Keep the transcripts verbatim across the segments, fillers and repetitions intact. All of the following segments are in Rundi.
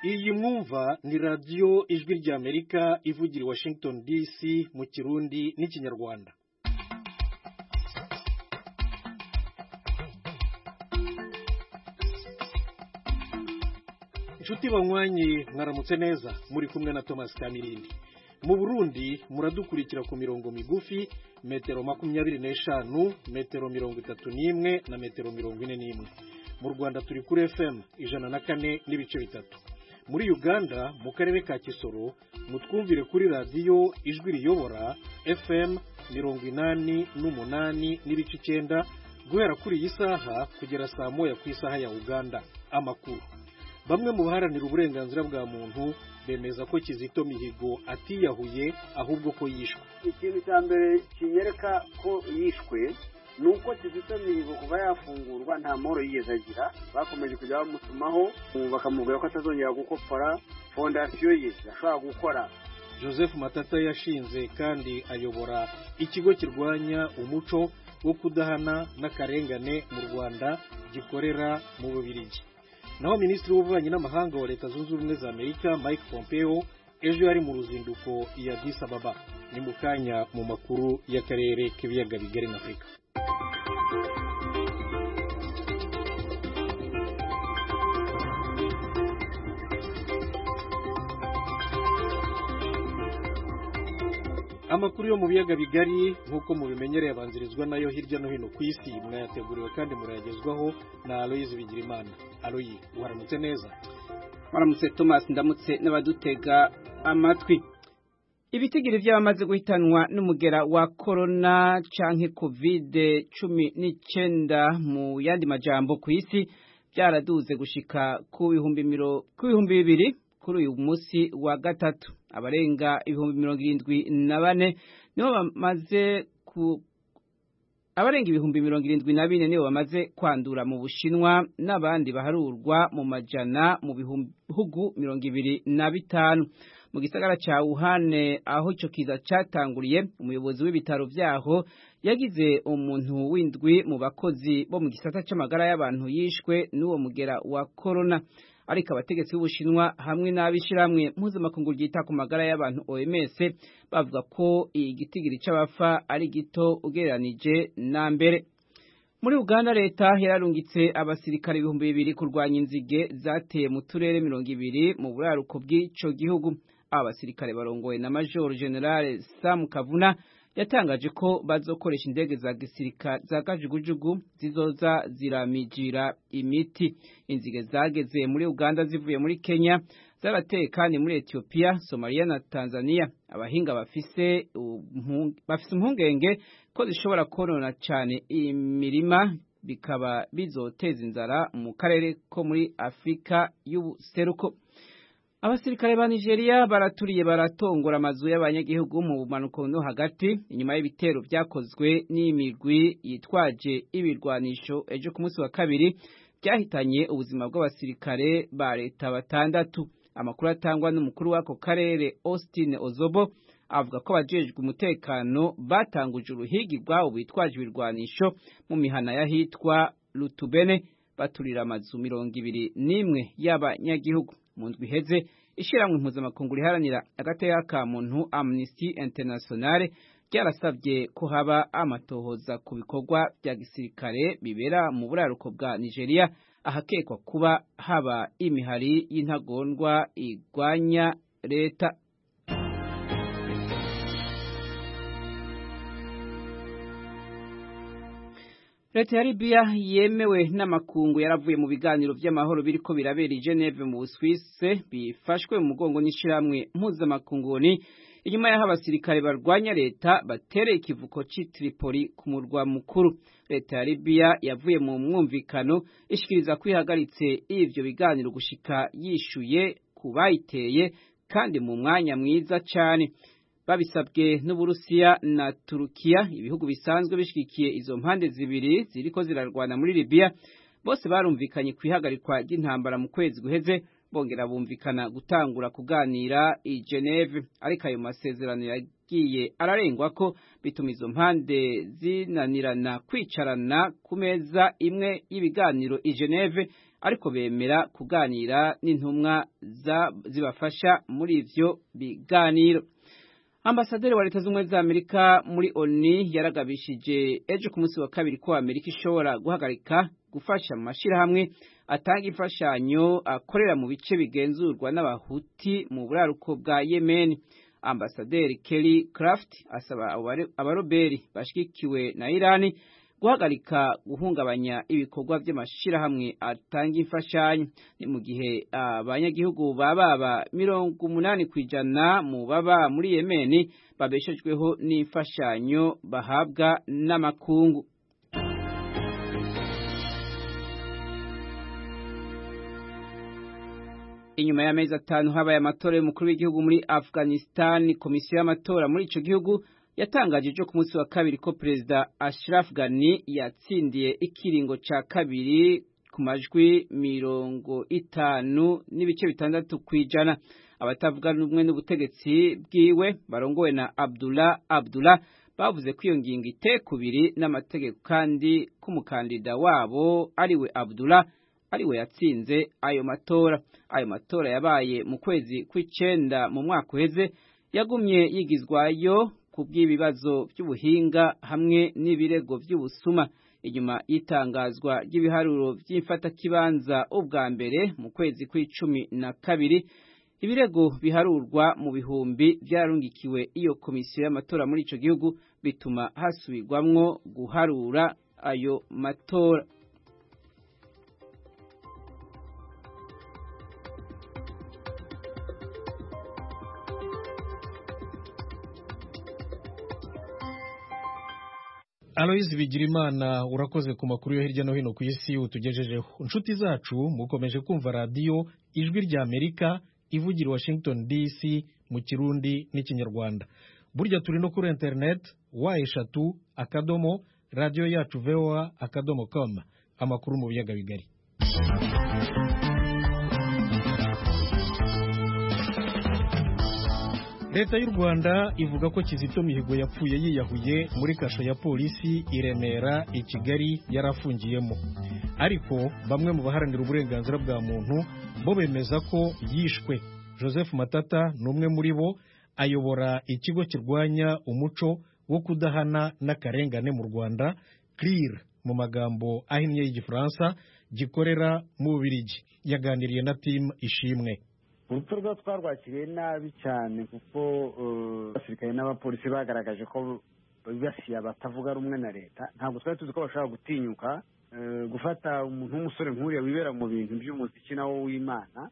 Iyi mwumva ni radio Ijwi ry'Amerika ivugira i Washington D C mu Kirundi n'Ikinyarwanda. Inshuti banywanyi mwaramutse neza muri kumwe na Thomas Kamirindi. Mu Burundi muradukurikira ku mirongo migufi metero makumyabiri n'eshanu, metero mirongo itatu n'imwe na metero mirongo ine n'imwe. Mu Rwanda turi kuri F M ijana na kane n'ibice bitatu. Muri Uganda mu karere ka Kisoro mutwumvire kuri radio Ijwi riyobora F M mirongo inani n'umunani n'ibice icyenda guhera kuri iyi saha kugera saa moya ku isaha ya Uganda. Amakuru. Bamwe mu baharanira uburenganzira bwa muntu bemeza ko Kizito Mihigo atiyahuye ahubwo ko yishwe. Ikintu cya mbere kinyereka ko yishwe nuko Kizito Mihigo kuva yafungurwa nta moro yigeze agira, bakomeje kujya bamutumaho bakamubwira ko atazongera gukopfora fondasiyo ye ashobora gukora. Joseph Matata yashinze kandi ayobora ikigo kirwanya umuco wo kudahana n'akarengane mu Rwanda gikorera mu Bubiligi. Naho Minisitiri w'Ububanyi n'Amahanga wa Leta Zunze Ubumwe za Amerika Mike Pompeo ejo yari mu ruzinduko ya Addis Ababa. Ni mu kanya mu makuru y'akarere k'ibiyaga bigari na Afrika. Amakuru yo mu biyaga bigari nkuko mubimenyereye abanzirizwa nayo hirya no hino ku isi mwayateguriwe kandi murayagezwaho na Aloyizi Bigirimana. Aloyi, waramutse neza? Waramutse Thomas, ndamutse n'abadutega amatwi. Ibitigiri by'abamaze guhitanwa n'umugera wa corona canke covid cumi n'icyenda mu yandi majambo ku isi byaraduze gushika ku bihumbi miro ku bihumbi bibiri kuri uyu munsi wa gatatu. Abarenga ibihumbi mirongo irindwi na bane nibo bamaze ku abarenga ibihumbi mirongo irindwi na bine nibo bamaze kwandura mu Bushinwa n'abandi baharurwa mu majana mu bihugu mirongo ibiri na bitanu. Mu gisagara ca Wuhan aho ico kiza catanguriye, umuyobozi w'ibitaro vyaho yagize umuntu w'indwi mu bakozi bo mu gisata c'amagara y'abantu yishwe n'uwo mugera wa corona. Ariko abategetsi b'Ubushinwa hamwe n'abishiramwe mpuzamakungu ryita ku magara y'abantu O M S bavuga ko igitigiri c'abafa ari gito ugereranije na mbere. Muri Uganda leta yararungitse abasirikare ibihumbi bibiri kurwanya inzige zateye mu turere mirongo ibiri mu buraruko bw'ico gihugu. Abasirikare barongowe na Major General Sam Kavuna yatangaje ko bazokoresha indege za gisirikare za kajugujugu zizoza ziramijira imiti. Inzige zageze muri Uganda zivuye muri Kenya, zarateye kandi muri Ethiopia, Somalia na Tanzania. Abahinga bafise bafise impungenge ko zishobora konona cyane imirima bikaba bizoteza inzara mu karere ko muri Afrika y'ubuseruko. Abasirikare ba Nigeria baraturiye baratongora amazu y'abanyagihugu mu bumanuko no hagati inyuma y'ibitero byakozwe n'imigwi yitwaje ibirwanisho ejo ku munsi wa kabiri byahitanye ubuzima bw'abasirikare ba leta batandatu. Amakuru atangwa n'umukuru w'ako karere Austin Ozobo avuga ko abajejwe umutekano batanguje uruhigi rwabo bitwaje ibirwanisho mu mihana yahitwa Lutubene baturira amazu mirongo ibiri n'imwe y'abanyagihugu. Mu ndwi iheze ishiramwe mpuzamakungu riharanira agateka ka muntu Amnesty International ryarasabye ko haba amatohoza ku bikorwa bya gisirikare bibera mu buraruko bwa Nigeria ahakekwa kuba haba imihari y'intagondwa igwanya leta. Leta ya Libya yemewe n'amakungu yaravuye mu biganiro by'amahoro biriko birabera i Geneve mu Busuwisi bifashwe mu mugongo n'ishiramwe mpuzamakungu ni inyuma y'aho abasirikare barwanya leta batereye ikivuko c'i Tripoli ku murwa mukuru. Leta ya Libya yavuye mu mwumvikano ishikiriza kwihagaritse ivyo biganiro gushika yishuye kubayiteye kandi mu mwanya mwiza cyane. Babisabwe n'Uburusiya na Turukiya, ibihugu bisanzwe bishigikiye izo mpande zibiri ziriko zirarwana muri Libya, bose barumvikanye kwihagarikwa ry'intambara mu kwezi guheze, bongera bumvikana gutangura kuganira i Geneve. Ariko ayo masezerano yagiye ararengwa ko bituma izo mpande zinanirana kwicarana ku meza imwe y'ibiganiro i Geneve, ariko bemera kuganira n'intumwa zibafasha muri ivyo biganiro. Ambasaderi wa Leta Zunze za Amerika muri O N U yaragabishije ejo ku munsi wa kabiri ko Amerika ishobora guhagarika gufasha mu mashirahamwe atanga imfashanyo akorera mu bice bigenzurwa n'abahuti mu buraruko bwa Yemen. Ambasaderi Kelly Craft asaba abaroberi bashigikiwe na Iran guhagarika guhungabanya ibikorwa by'amashirahamwe atanga imfashanyo. Ni mu gihe abanyagihugu bababa mirongo umunani kwijana mu baba muri Yemen babeshejweho n'imfashanyo bahabwa n'amakungu. Inyuma y'amezi atanu habaye amatora y'umukuru w'igihugu muri Afghanistan, komisiyo y'amatora muri ico gihugu yatangaje ejo ku munsi wa kabiri ko Perezida Ashraf Ghani yatsindiye ikiringo ca kabiri ku majwi mirongo itanu n'ibice bitandatu kwijana. Abatavuga rumwe n'ubutegetsi bwiwe barongowe na Abdullah Abdullah bavuze ko iyo ngingo itekubiri n'amategeko kandi k'umukandida wabo ariwe Abdullah ariwe yatsinze ayo matora. Ayo matora yabaye mu kwezi kw'icenda mu mwaka uheze, yagumye yigizwayo kubw'ibibazo by'ubuhinga hamwe n'ibirego by'ubusuma. Inyuma y'itangazwa ry'ibiharuro by'imfatakibanza ubwa mbere mu kwezi kw'icumi na kabiri, ibirego biharurwa mu bihumbi byarungikiwe iyo komisiyo y'amatora muri ico gihugu, bituma hasubirwamwo guharura ayo matora. Aloise Bigirimana, urakoze ku makuru yo hirya no hino ku isi utugejejeho. Inshuti zacu mukomeje kumva radio Ijwi rya Amerika ivugira Washington D C mu Kirundi n'Ikinyarwanda. Burya turi no kuri internet wa eshatu akadomo radio yacu V O A akadomo com. Amakuru mu biyaga bigari. Leta y'u Rwanda ivuga ko Kizito Mihigo yapfuye yiyahuye muri kasho ya polisi i Remera i Kigali yarafungiyemo. Ariko bamwe mu baharanira uburenganzira bwa muntu bo bemeza ko yishwe. Joseph Matata numwe muri bo, ayobora ikigo kirwanya umuco wo kudahana n'akarengane mu Rwanda, CLIR mu magambo ahinnye y'Igifaransa, gikorera mu Bubiligi. Yaganiriye na Tim Ishimwe. urupfu rwa twarwakiriye nabi cyane kuko abasirikare n'abapolisi bagaragaje ko bibasiye abatavuga rumwe na leta. Ntabwo twari tuzi ko bashobora gutinyuka gufata umuntu w'umusore nk'uriya wibera mu bintu by'umuziki nawo w'Imana,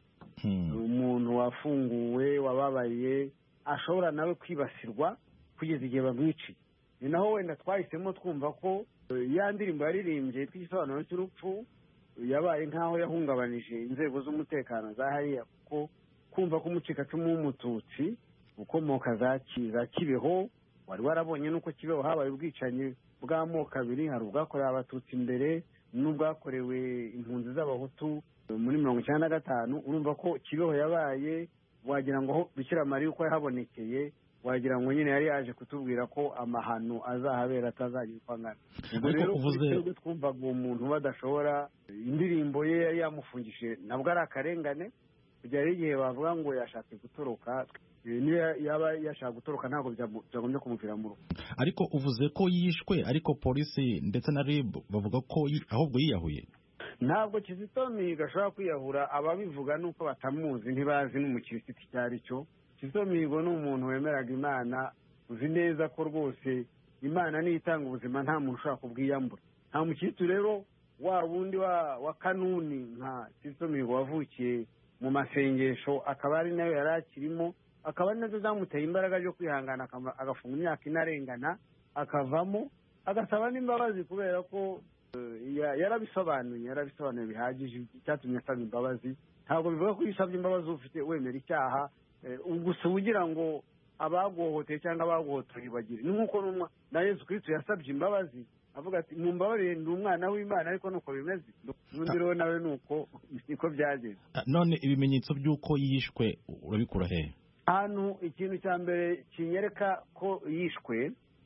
umuntu wafunguwe wababaye ashobora nawe kwibasirwa kugeza igihe bamwiciye. Ni naho wenda twahisemo twumva ko ya ndirimbo yaririmbye tw'igisobanuro cy'urupfu yabaye nk'aho yahungabanije inzego z'umutekano za hariya, kuko kumva ko umucikacumu w'umututsi ukomoka za Kibeho, wari warabonye nuko Kibeho habaye ubwicanyi bw'amoko abiri, hari ubwakorewe abatutsi imbere n'ubwakorewe impunzi z'abahutu muri mirongo icyenda na gatanu. Urumva ko Kibeho yabaye, wagira ngo aho Bikira Mariya uko yahabonekeye, wagira ngo nyine yari yaje kutubwira ko amahano azahabera atazagira uko angana. Ubwo rero twebwe twumvaga uwo muntu badashobora, indirimbo ye yari yamufungishije nabwo ari akarengane, kugera igihe bavuga ngo yashatse gutoroka. Niyo yaba yashaka gutoroka ntabwo byagombye kumuvira mu rugo. Ariko uvuze ko yishwe, ariko polisi ndetse na R I B bavuga ko ahubwo yiyahuye. Ntabwo Kizito Mihigo ashobora kwiyahura, ababivuga nuko batamuzi, ntibazi n'umukirisitu icyo ari cyo. Kizito Mihigo ni umuntu wemeraga Imana, uzi neza ko rwose Imana niyo itanga ubuzima, nta muntu ushobora kubwiyambura. Nta mukirisitu rero wa wundi wa, wa kanuni nka Kizito Mihigo wavukiye mu masengesho, akaba ari nayo yari akirimo, akaba ari nazo zamuteye imbaraga zo kwihangana agafunga imyaka inarengana, akavamo agasaba n'imbabazi kubera ko yarabisobanuye yarabisobanuye bihagije icyatumye asaba imbabazi. Ntabwo bivuga ko yisabye imbabazi ufite wemera icyaha gusa ugira ngo abaguhohoteye cyangwa abaguhotoye bagire. Ni nk'uko na Yesu Kristo yasabye imbabazi avuga ati mumbabarire ndi umwana w'Imana, ariko nuko bimeze. N'undi rero nawe nuko niko byageze. None ibimenyetso by'uko yishwe urabikura he? Hano ikintu cya mbere kinyereka ko yishwe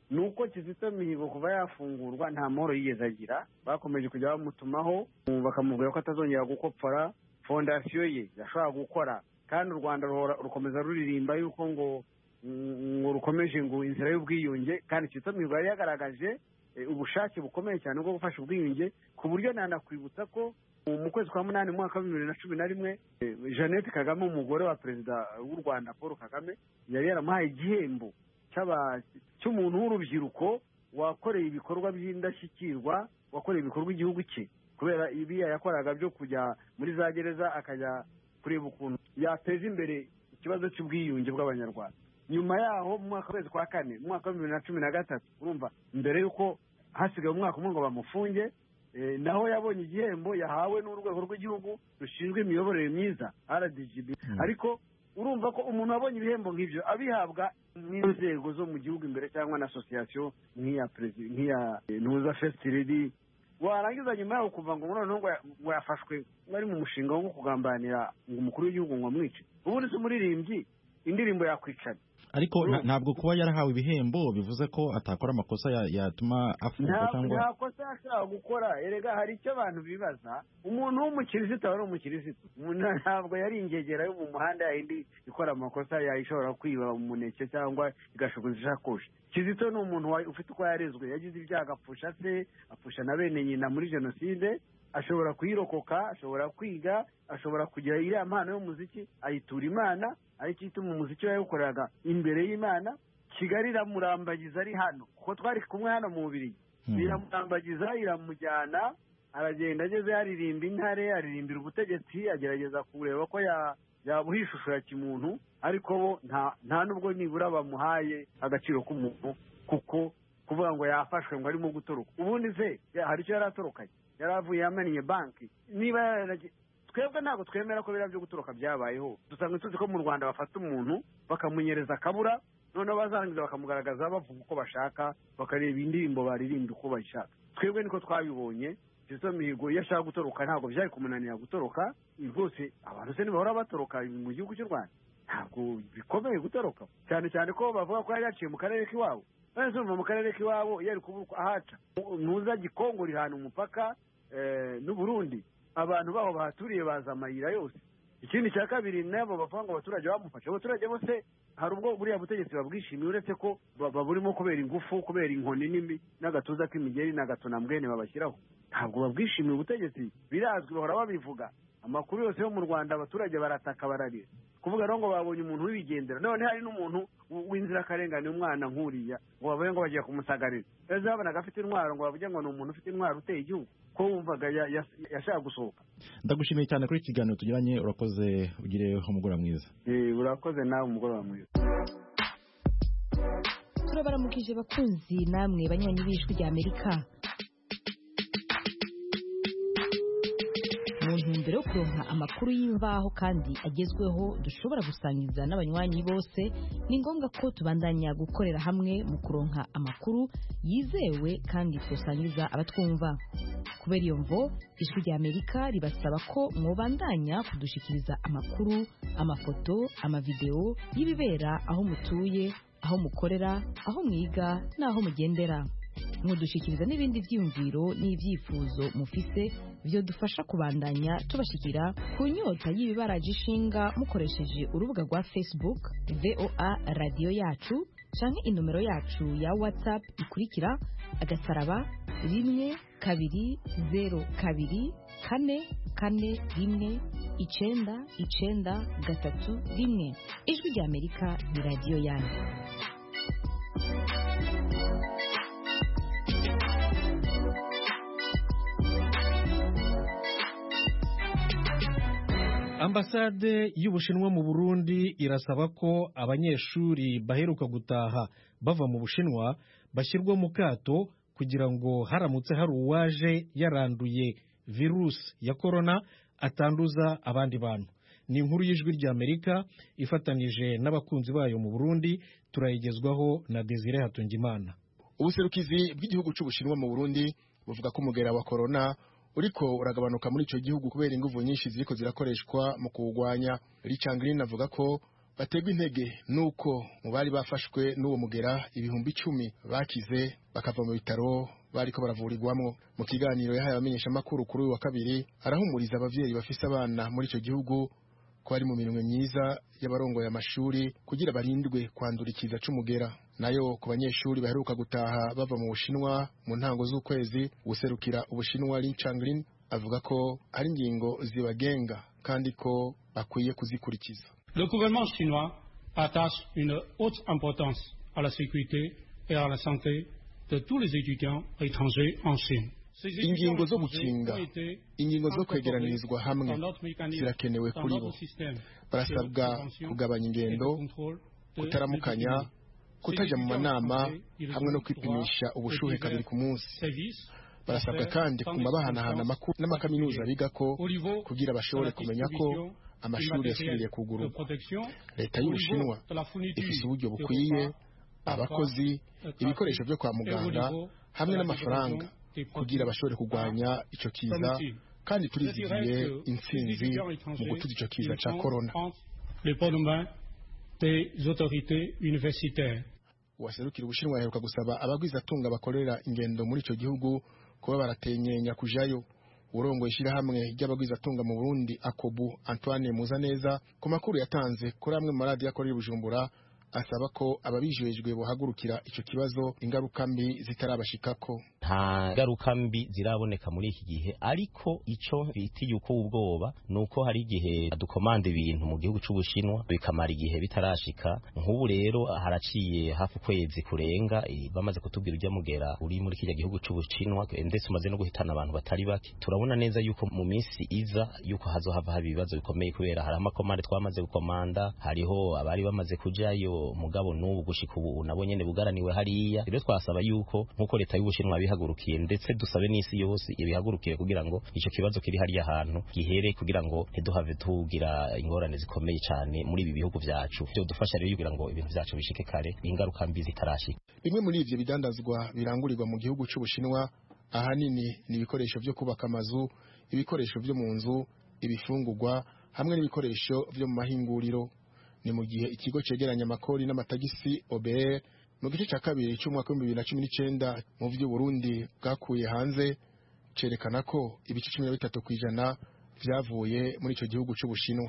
ni uko Kizito Mihigo kuva yafungurwa nta mahoro yigeze agira. Bakomeje kujya bamutumaho bakamubwira ko atazongera gukopfora fondasiyo ye yashobora gukora, kandi u Rwanda rukomeza ruririmba yuko ngo ngo rukomeje ngo inzira y'ubwiyunge, kandi Kizito Mihigo yari yagaragaje ubushake bukomeye cyane bwo gufasha ubwiyunge, ku buryo nanakwibutsa ko mu kwezi kwa munani mu mwaka wa bibiri na cumi na rimwe Jeannette Kagame umugore wa perezida w'u Rwanda Paul Kagame yari yaramuhaye igihembo cy'umuntu w'urubyiruko wakoreye ibikorwa by'indashyikirwa, wakoreye ibikorwa igihugu cye, kubera ibiya yakoraga byo kujya muri za gereza akajya kureba ukuntu yateza imbere ikibazo cy'ubwiyunge bw'abanyarwanda. Nyuma yaho mu mwaka w'ukwezi kwa kane mu mwaka wa bibiri na cumi na gatatu, urumva mbere y'uko hasigaye umwaka umwe ngo bamufunge, naho yabonye igihembo yahawe n'urwego rw'igihugu rushinzwe imiyoborere myiza R D G B. Ariko urumva ko umuntu wabonye ibihembo nk'ibyo abihabwa n'inzego zo mu gihugu imbere cyangwa na association nk'iya president nk'iya Ntuza First Lady, warangiza nyuma yaho kuva ngo noneho ngo yafashwe bari mu mushinga wo kugambanira ngo umukuru w'igihugu ngo amwice. Ubundi se umuririmbyi indirimbo yakwicana. Ariko ntabwo kuba yarahawe ibihembo bivuze ko atakora amakosa yatuma afungwa cyangwa nta kosa yashaka gukora. Erega hari icyo abantu bibaza, umuntu w'umukirisitu aba ari umukirisitu, ntabwo yari ingegera yo mu muhanda yindi ikora amakosa yayishobora kwiba umuneke cyangwa igashuguza ishakoshi. Kizito ni umuntu ufite uko yarezwe, yagize ibyaha agapfusha se, apfusha na bene nyina muri jenoside, ashobora kuyirokoka, ashobora kwiga, ashobora kugira iriya mpano y'umuziki ayitura Imana, ariko ituma umuziki yawukoreraga imbere y'Imana. Kigali iramurambagiza ari hano kuko twari kumwe hano mu Bubiligi, iramurambagiza iramujyana, aragenda ageze yaririmba intare, aririmbira ubutegetsi, agerageza kureba ko yabuha ishusho ya kimuntu, ariko bo nta nubwo nibura bamuhaye agaciro k'umuntu, kuko kuvuga ngo yafashwe ngo arimo gutoroka. Ubundi se hari icyo yari atorokanye? Yari avuye yamaniye banki. Niba twebwe ntabwo twemera ko biriya byo gutoroka byabayeho. Dusanga tuzi ko mu Rwanda bafata umuntu bakamunyereza akabura, noneho bazarangiza bakamugaragaza bavuga uko bashaka, bakareba indirimbo baririmba uko bashaka. Twebwe niko twabibonye. Kizito Mihigo iyo ashaka gutoroka ntabwo byari kumunanira gutoroka. Rwose abantu se ntibahora batoroka mu gihugu cy'u Rwanda, ntabwo bikomeye gutoroka, cyane cyane ko bavuga ko yari yaciye mu karere k'iwabo. None mu karere k'iwabo yari kubuka ahaca Ntuza Gikongo rihana umupaka n'u Burundi, abantu baho bahaturiye baza amayira yose. Ikindi cya kabiri, nabo bavuga ngo abaturage bamufashe. Abaturage bose hari ubwo buriya butegetsi babwishimiye, uretse ko baburimo kubera ingufu, kubera inkoni n'imbi n'agatuza k'imigeri n'agatonambwene babashyiraho. Ntabwo babwishimiye ubutegetsi, birazwi, bahora babivuga. Amakuru yose yo mu Rwanda abaturage barataka bararira, kuvuga rero ngo babonye umuntu w'ibigendera. None hari n'umuntu w'inzirakarengane, umwana nk'uriya, ngo bavuye ngo bagiye kumusagarira. Ejo babonaga afite intwaro ngo bavuge ngo ni umuntu ufite intwaro uteye igihugu, ko wumvaga yashaka gusohoka. Ndagushimiye cyane kuri iki kiganiro tugiranye, urakoze, ugire umugoroba mwiza. Eh, urakoze nawe, umugoroba mwiza. Turabaramukije bakunzi namwe banywanyi b'Ijwi rya Amerika. Mu ntumbero yo kuronka amakuru y'imvaho kandi agezweho dushobora gusangiza n'abanywanyi bose, ni ngombwa ko tubandanya gukorera hamwe mu kuronka amakuru yizewe kandi twosangiza abatwumva. Kubera iyo mvo, Ijwi rya Amerika ribasaba ko mwobandanya kudushikiriza amakuru, amafoto, amavideo y'ibibera aho mutuye, aho mukorera, aho mwiga n'aho mugendera. Mudushikiriza n'ibindi vyiyumviro n'ivyifuzo mufise byo dufasha kubandanya tubashikira ku nyota y'ibibaraje ishinga mukoresheje urubuga rwa Facebook V O A Radio Yacu canke inomero yacu ya WhatsApp ikurikira agasaraba rimwe kabiri zero kabiri kane kane rimwe icenda icenda gatatu rimwe. Ijwi rya Amerika ni radio yanyu. Ambasade y'Ubushinwa mu Burundi irasaba ko abanyeshuri baheruka gutaha bava mu Bushinwa bashyirwa mu kato kugira ngo haramutse hari uwaje yaranduye virusi ya corona atanduza abandi bantu. Ni inkuru y'Ijwi rya Amerika ifatanije n'abakunzi bayo mu Burundi, turayigezwaho na Desire Hatungimana. Ubuserukizi bw'igihugu cy'Ubushinwa mu Burundi buvuga ko umugera wa corona uriko uragabanuka muri ico gihugu kubera inguvu nyinshi ziriko zirakoreshwa mu kuwugwanya. Richard Green avuga ko bategwa intege nuko mu bari bafashwe n'uwo mugera ibihumbi icumi bakize bakava mu bitaro bariko baravurirwamo. Mu kiganiro yahaye abamenyeshamakuru kuri uyu wa kabiri arahumuriza abavyeyi bafise abana muri ico gihugu ko ari mu mirimo myiza y'abarongoye amashuri kugira barindwe kwandura ikiza c'umugera. Nayo ku banyeshuri baheruka gutaha bava mu Bushinwa mu ntango z'ukwezi, guserukira Ubushinwa Lin Changlin avuga ko hari ingingo zibagenga kandi ko bakwiye kuzikurikiza. Le gouvernement chinois attache une haute importance à la sécurité et à la santé de tous les étudiants étrangers en Chine. Ingingo zo gukinga, ingingo zo kwegeranirizwa hamwe zirakenewe kuri bo. Barasabwa kugabanya ingendo, kutaramukanya, kutaja mu manama hamwe no kwipimisha ubushuhe kabiri ku munsi. Barasabwa kandi kumabahanahana amakuru n'amakaminuza biga ko kugira bashobore kumenya ko amashuri yasubiriye kugururwa. Leta y'Ubushinwa ifise uburyo bukwiye, abakozi, ibikoresho byo kwa muganga hamwe n'amafaranga kugira bashobore kurwanya ico kiza, kandi turizigiye intsinzi mu gutuza ico kiza ca corona. Uwaserukira Ubushinwa aheruka gusaba abagwizatunga bakorera ingendo muri ico gihugu kuba baratenyenya kujayo. Urongoye ishirahamwe ry'abagwizatunga mu Burundi Akobu Antoine Muzaneza ku makuru yatanze kuri amwe mu maradiyo akorera i Bujumbura asaba ko ababijejwe bohagurukira ico kibazo ingaruka mbi zitarabashikako. Nta ngaruka mbi ziraboneka muri iki gihe, ariko ico bitiye uko ubwoba nuko hari igihe dukomanda ibintu mu gihugu c'Ubushinwa bikamara igihe bitarashika. Nk'ubu rero haraciye hafi kwezi kurenga bamaze kutubwira ujya mugera uri muri kijya gihugu c'Ubushinwa, ndetse umaze no guhitana abantu batari bake. Turabona neza yuko mu minsi iza yuko hazohava haba ibibazo bikomeye kubera hari amakomande twamaze gukomanda, hariho abari bamaze kujayo mugabo n'ubu gushika ubu nabo nyene bugaraniwe hariya. Rero twasaba yuko nkuko leta y'Ubushinwa bihagurukiye, ndetse dusabe n'isi yose ibihagurukiye kugira ngo ico kibazo kiri hariya ahantu gihere, kugira ngo ntiduhave tugira ingorane zikomeye cyane muri ibi bihugu vyacu. Byo dufasha rero kugira ngo ibintu vyacu bishike kare, ingaruka mbi zitarashika. Bimwe muri ivyo bidandazwa birangurirwa mu gihugu c'Ubushinwa ahanini ni ibikoresho vyo kubaka amazu, ibikoresho vyo mu nzu, ibifungurwa hamwe n'ibikoresho vyo mu mahinguriro. Ni mu gihe ikigo cegeranya amakori n'amatagisi O B R mu gice ca kabiri c'umwaka wa bibiri na cumi n'icenda mu vyo Burundi bwakuye hanze cerekana ko ibice cumi na bitatu kw'ijana vyavuye muri ico gihugu c'Ubushinwa.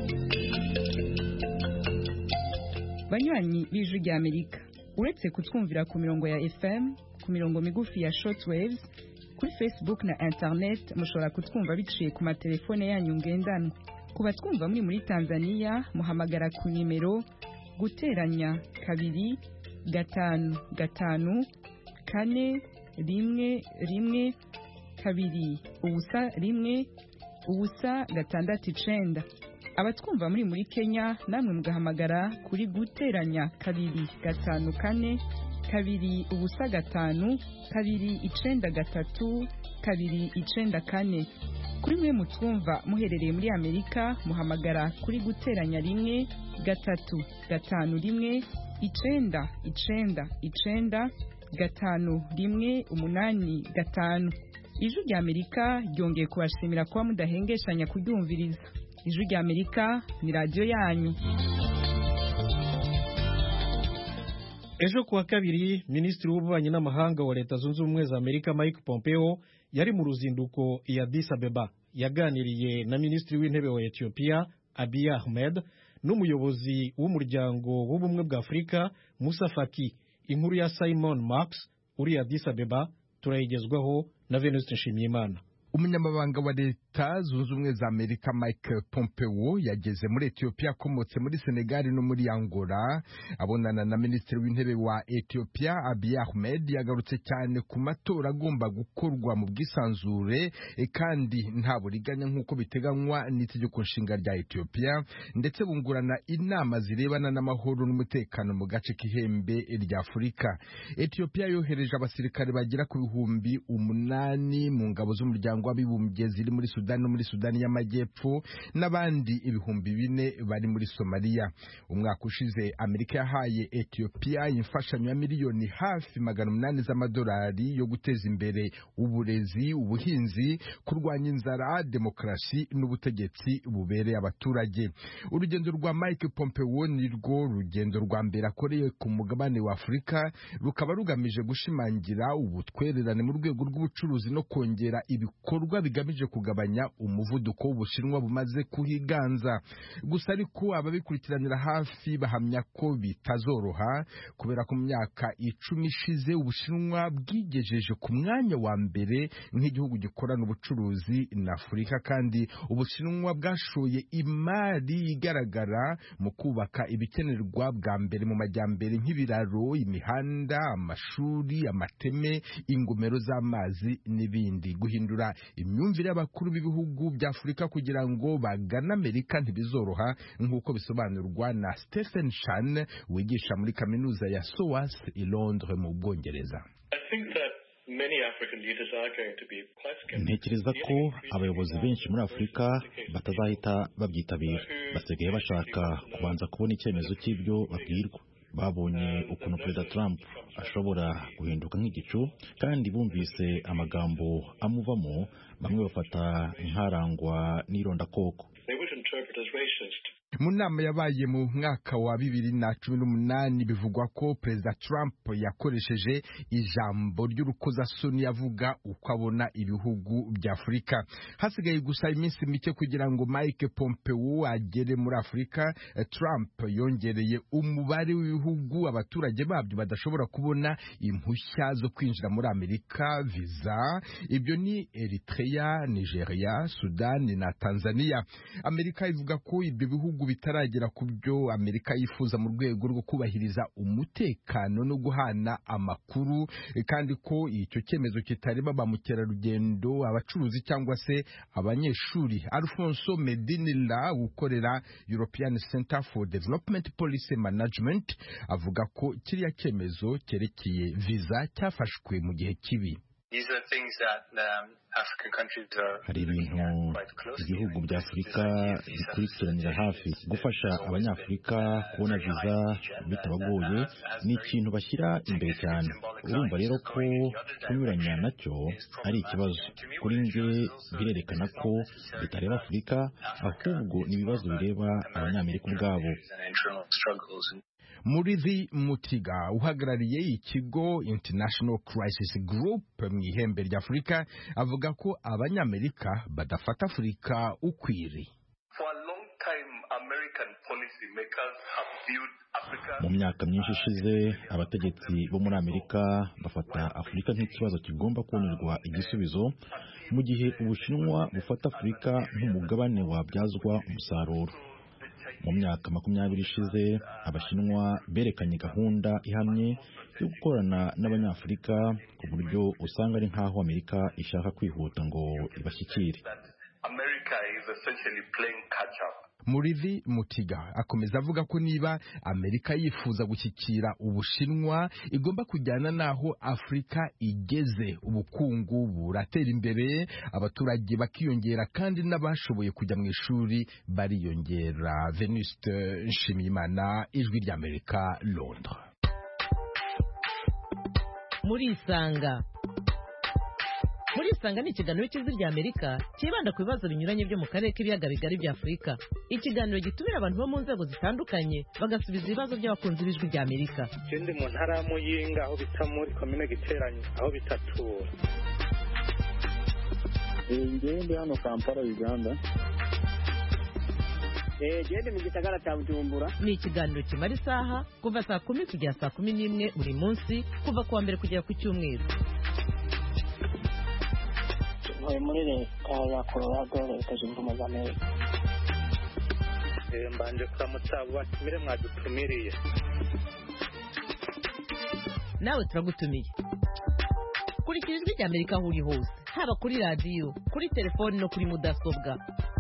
Banywanyi b'Ijwi rya Amerika, uretse kutwumvira ku mirongo ya F M, ku mirongo migufi ya shortwaves, kuri Facebook na internet mushobora kutwumva biciye ku matelefone yanyu ngendanwa. Kuba twumva muri muri Tanzania muhamagara ku nimero guteranya kabiri gatanu gatanu kane rimwe rimwe kabiri ubusa rimwe ubusa gatandatu icenda. Abatwumva muri muri Kenya namwe mugahamagara kuri guteranya kabiri gatanu kane kabiri ubusa gatanu kabiri icenda gatatu kabiri icenda kane. Kuri mwe mutwumva muherereye muri Amerika muhamagara kuri guteranya rimwe gatatu gatanu rimwe icenda icenda icenda gatanu rimwe umunani gatanu. Ijwi rya Amerika ryongeye kubashimira kuba mudahengeshanya kuryumviriza. Ijwi rya Amerika ni radio yanyu. Ejo kuwa kabiri Minisitiri w'Ububanyi n'Amahanga wa Leta Zunze Ubumwe za Amerika Mike Pompeo yari mu ruzinduko i Addis Abeba. Yaganiriye na Minisitiri w'Intebe wa Ethiopia Abiy Ahmed n'umuyobozi w'umuryango w'ubumwe bwa Afurika Musa Faki. Inkuru ya Simon Marks uri Addis Abeba turayigezwaho na Venuste Nshimiyimana. Umunyamabanga wa Leta Zunze Ubumwe za Amerika Mike Pompeo yageze muri Ethiopia akomotse muri Senegal no muri Angola abonana na Minisitiri w'Intebe wa Ethiopia Abiy Ahmed. Yagarutse cyane ku matora agomba gukorwa mu bwisanzure e kandi nta buriganya nk'uko biteganywa n'itegeko nshinga rya Ethiopia, ndetse bungurana inama zirebana n'amahoro n'umutekano mu gace k'ihembe rya Afurika. Ethiopia yohereje abasirikare bagira ku bihumbi umunani mu ngabo z'umuryango w'abibumbye ziri muri Sudan Sudani no muri Sudani y'Amajyepfo n'abandi ibihumbi bine bari muri Somalia. Umwaka ushize Amerika yahaye Ethiopia imfashanyo ya miliyoni hafi magana umunani z'amadolari yo guteza imbere uburezi, ubuhinzi, kurwanya inzara, demokarasi n'ubutegetsi bubereye abaturage. Urugendo rwa Mike Pompeo ni rwo rugendo rwa mbere akoreye ku mugabane wa Afurika, rukaba rugamije gushimangira ubutwererane mu rwego rw'ubucuruzi no kongera ibikorwa bigamije kugabanya umuvuduko w'Ubushinwa bumaze kuhiganza. Gusa ariko ababikurikiranira hafi bahamya ko bitazoroha kubera ko mu myaka icumi ishize Ubushinwa bwigejeje ku mwanya wa mbere nk'igihugu gikorana ubucuruzi na Afurika, kandi Ubushinwa bwashoye imari igaragara mu kubaka ibikenerwa bwa mbere mu majyambere nk'ibiraro, imihanda, amashuri, amateme, ingomero z'amazi n'ibindi. Guhindura imyumvire y'abakuru b'ibihugu bya Afurika kugira ngo bagana Amerika ntibizoroha nk'uko bisobanurwa na Stephen Chan wigisha muri kaminuza ya S O A S i Londres mu Bwongereza. Ntekereza ko abayobozi benshi muri Afurika batazahita babyitabira. Basigaye bashaka kubanza kubona icyemezo cy'ibyo babwirwa. Babonye ukuntu Perezida Trump ashobora guhinduka nk'igicu, kandi bumvise amagambo amuvamo, bamwe bafata nk'arangwa n'irondakoko. Mu nama yabaye mu mwaka wa bibiri na cumi n'umunani bivugwa ko Perezida Trump yakoresheje ijambo ry'urukozasoni yavuga uko abona ibihugu bya Afurika. Hasigaye gusa iminsi mike kugira ngo Mike Pompeo agere muri Afurika, Trump yongereye umubare w'ibihugu abaturage babyo badashobora kubona impushya zo kwinjira muri Amerika, visa. Ibyo ni Eritrea, Nigeria, Sudan na Tanzania. Amerika ivuga ko ibyo bihugu bitaragera ku byo Amerika yifuza mu rwego rwo kubahiriza umutekano no guhana amakuru, kandi ko icyo cyemezo kitareba ba mukerarugendo, abacuruzi cyangwa se abanyeshuri. Alfonso Medinilla ukorera European Center for Development Policy Management avuga ko kiriya cyemezo cyerekeye visa cyafashwe mu gihe kibi. Hari ibintu ibihugu bya Afurika bikurikiranira hafi. Gufasha abanyafurika kubona viza bitabagoye ni ikintu bashyira imbere cyane. Urumva rero ko kunyuranya nacyo ari ikibazo. Kuri nge birerekana ko bitareba Afurika, ahubwo ni ibibazo bireba abanyamerika ubwabo. Murithi Mutiga uhagarariye ikigo International Crisis Group mu ihembe rya Afurika avuga ko abanyamerika badafata Afurika ukwiri. Mu myaka myinshi ishize abategetsi bo muri Amerika bafata Afurika nk'ikibazo kigomba kubonerwa igisubizo, mu gihe Ubushinwa bufata Afurika nk'umugabane wabyazwa umusaruro. Mu myaka makumyabiri ishize Abashinwa berekanye gahunda ihamye yo gukorana n'Abanyafurika ku buryo usanga ari nk'aho Amerika ishaka kwihuta ngo ibashyikire. Murithi Mutiga akomeza avuga ko niba Amerika yifuza gushyikira Ubushinwa igomba kujyana naho Afurika igeze. Ubukungu buratera imbere, abaturage bakiyongera, kandi n'abashoboye kujya mu ishuri bariyongera. Venuste Nshimiyimana, Ijwi ry'Amerika, Londres. Muri Isanga Muri Isanga ni ikiganiro cy'Ijwi ry'Amerika kibanda ku bibazo binyuranye byo mu karere k'ibiyaga bigari bya Afurika. Ikiganiro gitumira abantu bo mu nzego zitandukanye bagasubiza ibibazo by'abakunzi b'Ijwi ry'Amerika. Ikindi mu ntara ya Muyinga aho bita muri komine Giteranyi aho bitatura. Ngende hano Kampala, Uganda. Eh gende mu gisagara cya Bujumbura. Ni ikiganiro kimara isaha kuva saa kumi kugera saa kumi n'imwe buri munsi kuva kuwa mbere kugera ku cyumweru. Muri leta ya Colorado, Leta Zunze Ubumwe za Amerika. Mbanje kuramutsa batumire mwadutumiriye. Nawe turagutumiye. Kurikira Ijwi ry'Amerika aho uri hose, haba kuri radiyo, kuri telefoni no kuri mudasobwa.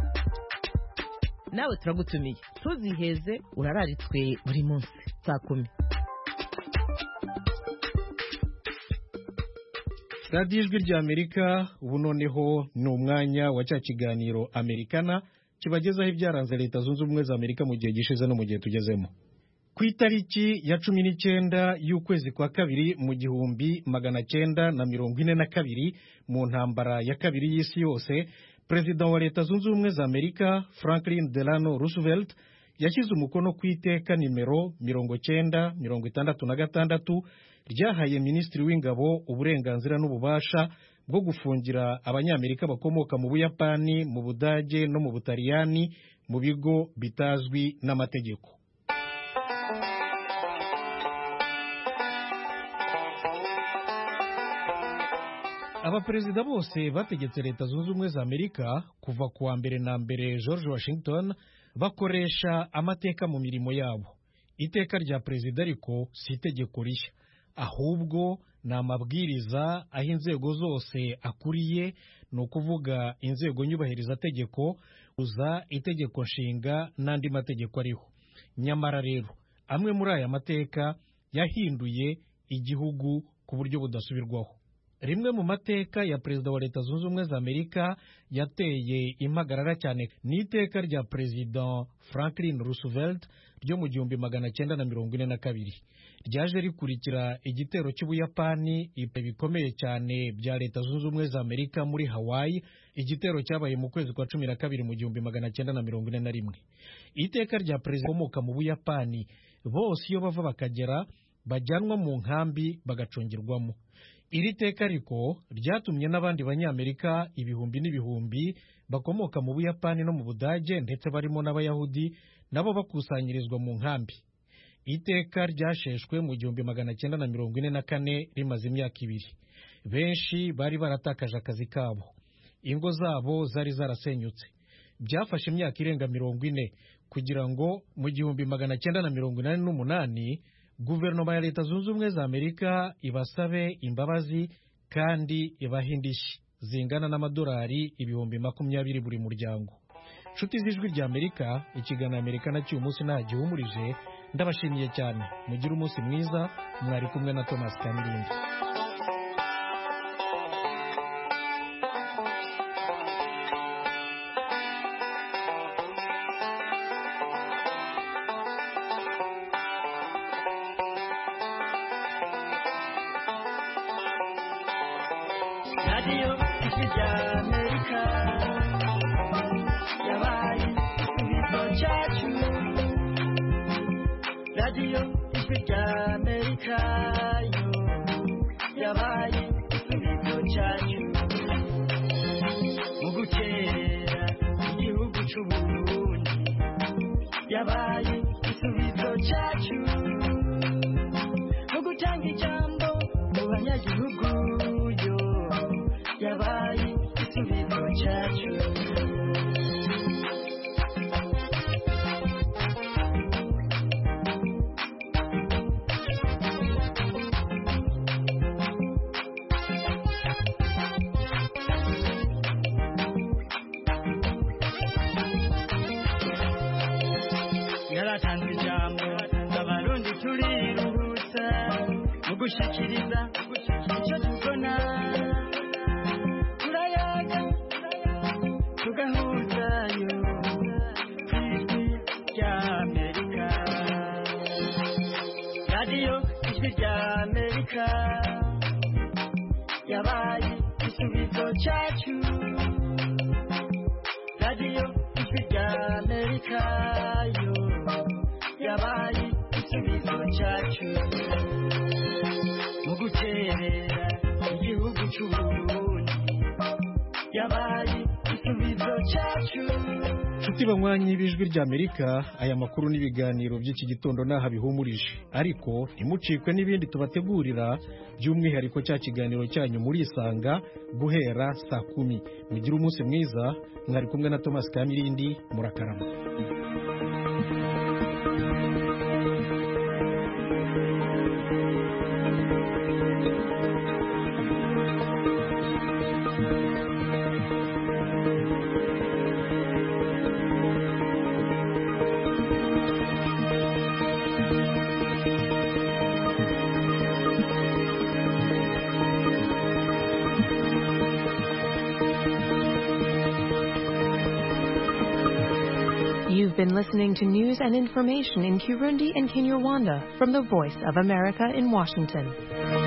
Nawe turagutumiye. Tuziheze urararitswe buri munsi saa kumi. radiyo ijwi ry'amerika ubu noneho ni umwanya wa cya kiganiro amerikana kibagezaho ibyaranze leta zunze ubumwe za amerika mu gihe gishize no mu gihe tugezemo. Ku itariki ya cumi n'icyenda y'ukwezi kwa kabiri mu gihumbi magana cyenda na mirongo ine na kabiri mu ntambara ya kabiri y'isi yose, perezida wa leta zunze ubumwe za amerika Franklin Delano Roosevelt yashyize umukono ku iteka nimero mirongo cyenda mirongo itandatu na gatandatu ryahaye minisitiri w'ingabo uburenganzira n'ububasha bwo gufungira abanyamerika bakomoka mu Buyapani, mu Budage no mu Butaliyani mu bigo bitazwi n'amategeko. Abaperezida bose bategetse leta zunze ubumwe za Amerika kuva ku wa mbere na mbere George Washington bakoresha amateka mu mirimo yabo. Iteka rya perezida ariko si itegeko rishya, ahubwo ni amabwiriza aho inzego zose akuriye, ni ukuvuga inzego nyubahirizategeko, uza itegeko nshinga n'andi mategeko ariho. Nyamara rero amwe muri aya mateka yahinduye igihugu ku buryo budasubirwaho. Rimwe mu mateka ya perezida wa leta zunze ubumwe za Amerika yateye impagarara cyane ni iteka rya perezida Franklin Roosevelt ryo mu gihumbi magana cyenda na mirongo ine na kabiri. Ryaje rikurikira igitero cy'Ubuyapani bikomeye cyane bya leta zunze ubumwe za Amerika muri Hawaii, igitero cyabaye mu kwezi kwa cumi na kabiri mu gihumbi magana cyenda na mirongo ine na rimwe. Iteka rya perezida ukomoka mu Buyapani bose iyo bava bakagera bajyanwa mu nkambi bagacungirwamo. Iri teka ariko ryatumye n'abandi banyamerika ibihumbi n'ibihumbi bakomoka mu Buyapani no mu Budage ndetse barimo n'Abayahudi nabo bakusanyirizwa mu nkambi. Iteka ryasheshwe mu gihumbi magana cyenda na mirongo ine na kane rimaze imyaka ibiri. Benshi bari baratakaje akazi kabo, ingo zabo zari zarasenyutse. Byafashe imyaka irenga mirongo ine kugira ngo mu gihumbi magana cyenda na mirongo inani n'umunani guverinoma ya leta zunze ubumwe za Amerika ibasabe imbabazi kandi ibahe indishyi zingana n'amadolari ibihumbi makumyabiri buri muryango. Nshuti z'ijwi rya Amerika, ikiganiro Amerikana cy'uyu munsi nta gihumurije. Ndabashimiye cyane, mugire umunsi mwiza. Mwari kumwe na Thomas Kamirindi. Radio ya Amerika yabaye ibito cyacu. Radio ya Amerika yo yabaye ibito cyacu. Mu gukera igihugu cy'u Burundi yabaye ibito cyacu. Mu gutanga ijambo mu banyagihugu yabaye ibito cyacu. Yaratanze ijambo abarundi turiruhutsa mu gushikiriza icyo tubona, tugahuzayo ijwi rya Amerika. Radio ijwi rya Amerika yabaye igisubizo cyacu. Radio ijwi rya Amerika yo yabaye igisubizo cyacu. Mu guterera igihugu cy'u Burundi yabaye igisubizo cyacu. Nshuti banywanyi b'ijwi rya Amerika, aya makuru n'ibiganiro by'iki gitondo naha bihumurije, ariko imucikwe n'ibindi tubategurira, by'umwihariko cya kiganiro cyanyu muri Isanga guhera saa kumi. Mugire umunsi mwiza. Mwari kumwe na Thomas Kamirindi. Murakarama. You've been listening to news and information in Kirundi and Kinyarwanda from the Voice of America in Washington.